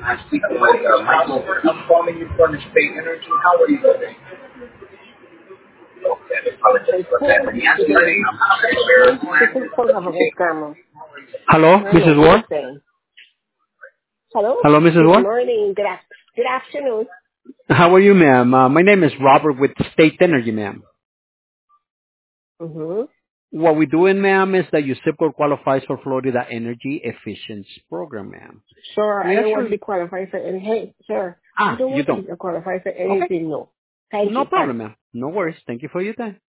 I'm calling you from State Energy. How are you today? Hello, Mrs. Morning. Ward. Listen. Hello. Hello, Mrs. Good Ward. morning. Good afternoon. How are you, ma'am? My name is Robert with State Energy, ma'am. Mm-hmm. What we're doing, ma'am, is that your zip code qualifies for Florida Energy Efficiency Program, ma'am. Sure. I We don't want to actually, be qualified for any. Hey, sir. I don't you want to be don't. qualified for Okay, anything. No. Thank no you. Bye. problem, ma'am. No worries. Thank you for your time.